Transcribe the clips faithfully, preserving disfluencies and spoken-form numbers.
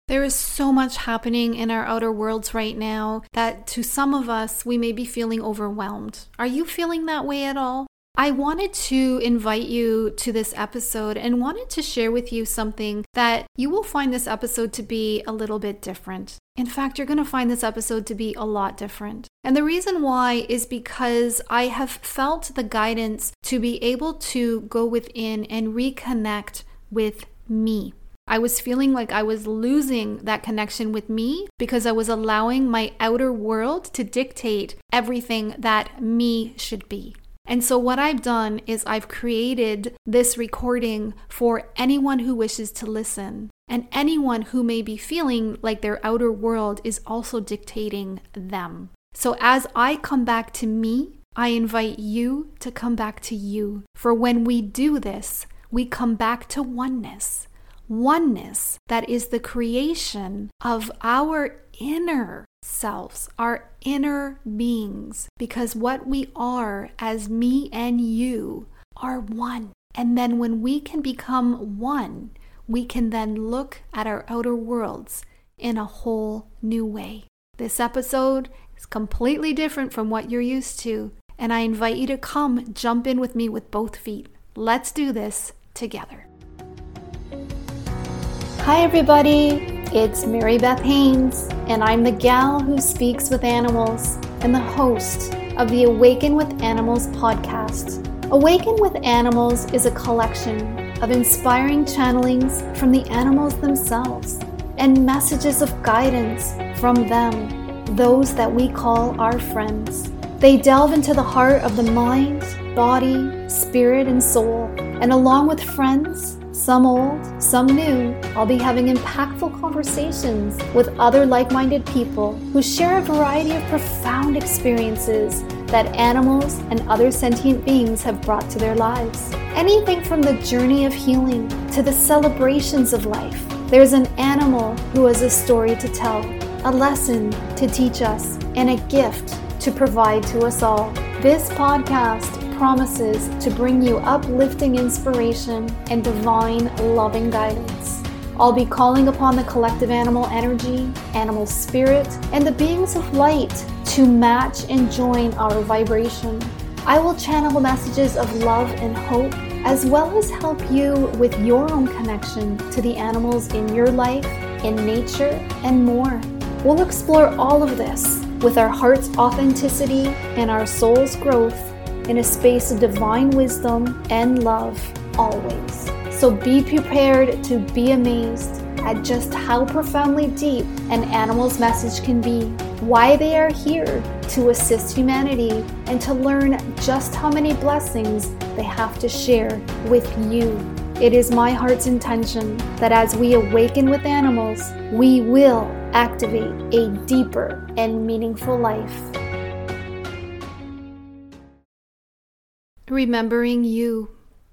There is so much happening in our outer worlds right now that to some of us, we may be feeling overwhelmed. Are you feeling that way at all? I wanted to invite you to this episode and wanted to share with you something that you will find this episode to be a little bit different. In fact, you're going to find this episode to be a lot different. And the reason why is because I have felt the guidance to be able to go within and reconnect with me. I was feeling like I was losing that connection with me because I was allowing my outer world to dictate everything that me should be. And so what I've done is I've created this recording for anyone who wishes to listen and anyone who may be feeling like their outer world is also dictating them. So as I come back to me, I invite you to come back to you. For when we do this, we come back to oneness. Oneness that is the creation of our inner selves, our inner beings, because what we are as me and you are one. And then when we can become one, we can then look at our outer worlds in a whole new way. This episode is completely different from what you're used to, and I invite you to come jump in with me with both feet. Let's do this together. Hi everybody, it's Mary Beth Haynes, and I'm the gal who speaks with animals and the host of the Awaken with Animals podcast. Awaken with Animals is a collection of inspiring channelings from the animals themselves and messages of guidance from them, those that we call our friends. They delve into the heart of the mind, body, spirit, and soul, and along with friends, some old, some new, I'll be having impactful conversations with other like-minded people who share a variety of profound experiences that animals and other sentient beings have brought to their lives. Anything from the journey of healing to the celebrations of life. There's an animal who has a story to tell, a lesson to teach us, and a gift to provide to us all. This podcast promises to bring you uplifting inspiration and divine loving guidance. I'll be calling upon the collective animal energy, animal spirit, and the beings of light to match and join our vibration. I will channel messages of love and hope, as well as help you with your own connection to the animals in your life, in nature, and more. We'll explore all of this with our heart's authenticity and our soul's growth in a space of divine wisdom and love always. So be prepared to be amazed at just how profoundly deep an animal's message can be, why they are here to assist humanity, and to learn just how many blessings they have to share with you. It is my heart's intention that as we awaken with animals, we will activate a deeper and meaningful life. Remembering you.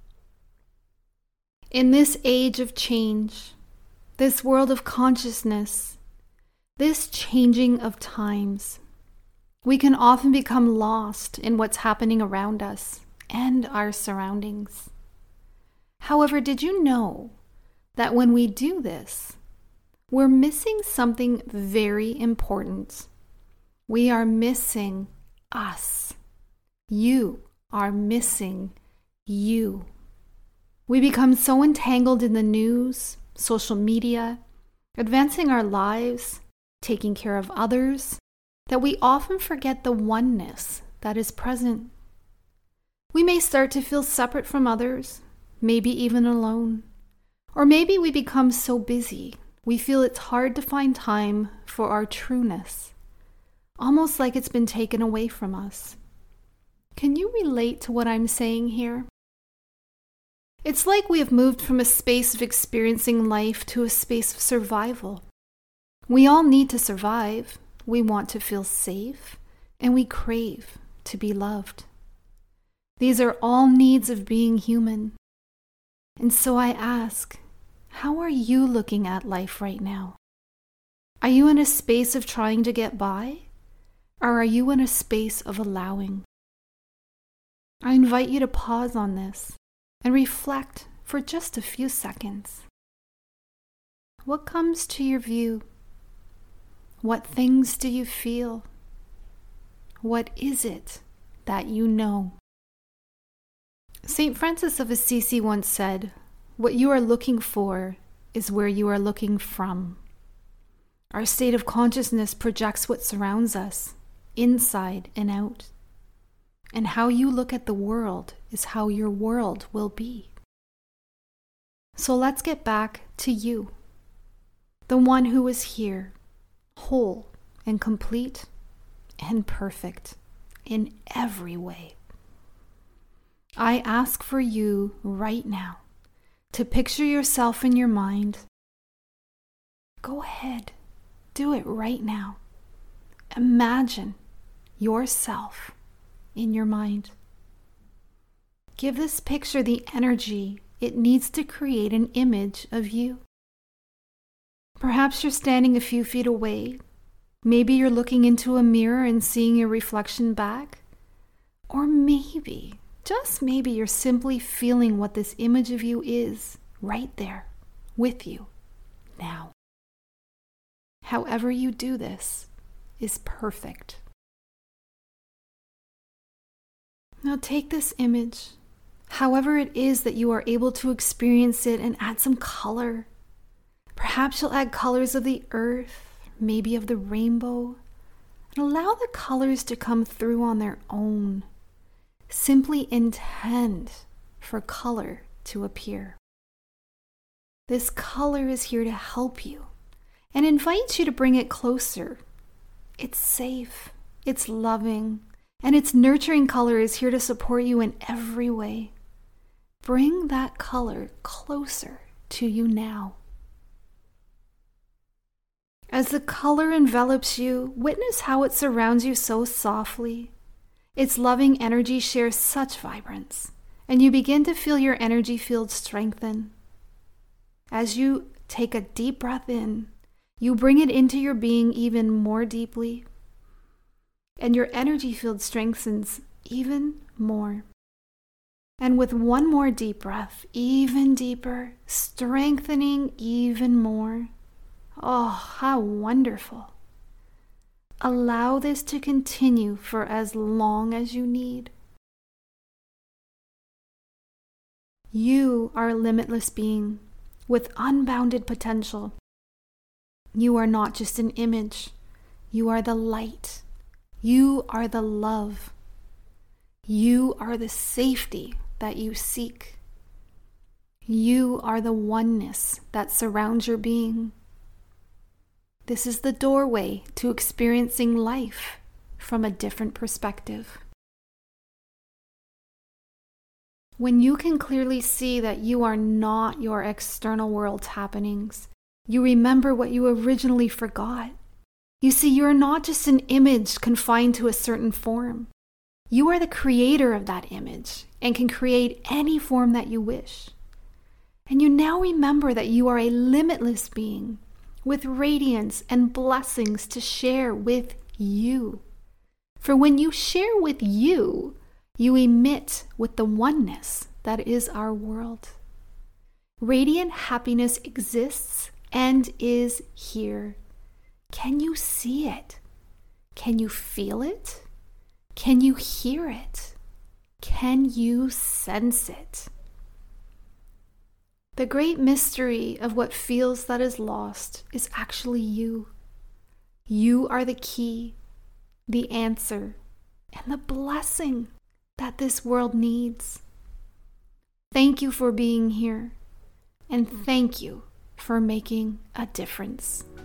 In this age of change, this world of consciousness, this changing of times, we can often become lost in what's happening around us and our surroundings. However, did you know that when we do this, we're missing something very important? We are missing us. You are missing you. We become so entangled in the news, social media, advancing our lives, taking care of others, that we often forget the oneness that is present. We may start to feel separate from others, maybe even alone. Or maybe we become so busy, we feel it's hard to find time for our trueness, almost like it's been taken away from us. Can you relate to what I'm saying here? It's like we have moved from a space of experiencing life to a space of survival. We all need to survive. We want to feel safe, and we crave to be loved. These are all needs of being human. And so I ask, how are you looking at life right now? Are you in a space of trying to get by, or are you in a space of allowing? I invite you to pause on this and reflect for just a few seconds. What comes to your view? What things do you feel? What is it that you know? Saint Francis of Assisi once said, "What you are looking for is where you are looking from." Our state of consciousness projects what surrounds us, inside and out. And how you look at the world is how your world will be. So let's get back to you, the one who is here, whole and complete and perfect in every way. I ask for you right now to picture yourself in your mind. Go ahead, do it right now. Imagine yourself in your mind. Give this picture the energy it needs to create an image of you. Perhaps you're standing a few feet away. Maybe you're looking into a mirror and seeing your reflection back. Or maybe, just maybe, you're simply feeling what this image of you is right there with you now. However you do this is perfect. Now take this image, however it is that you are able to experience it, and add some color. Perhaps you'll add colors of the earth, maybe of the rainbow, and allow the colors to come through on their own. Simply intend for color to appear. This color is here to help you and invites you to bring it closer. It's safe, it's loving, and its nurturing color is here to support you in every way. Bring that color closer to you now. As the color envelops you, witness how it surrounds you so softly. Its loving energy shares such vibrance, and you begin to feel your energy field strengthen. As you take a deep breath in, you bring it into your being even more deeply, and your energy field strengthens even more. And with one more deep breath, even deeper, strengthening even more. Oh, how wonderful. Allow this to continue for as long as you need. You are a limitless being with unbounded potential. You are not just an image. You are the light. You are the love. You are the safety that you seek. You are the oneness that surrounds your being. This is the doorway to experiencing life from a different perspective. When you can clearly see that you are not your external world's happenings, you remember what you originally forgot. You see, you are not just an image confined to a certain form. You are the creator of that image and can create any form that you wish. And you now remember that you are a limitless being with radiance and blessings to share with you. For when you share with you, you emit with the oneness that is our world. Radiant happiness exists and is here. Can you see it? Can you feel it? Can you hear it? Can you sense it? The great mystery of what feels that is lost is actually you. You are the key, the answer, and the blessing that this world needs. Thank you for being here, and thank you for making a difference.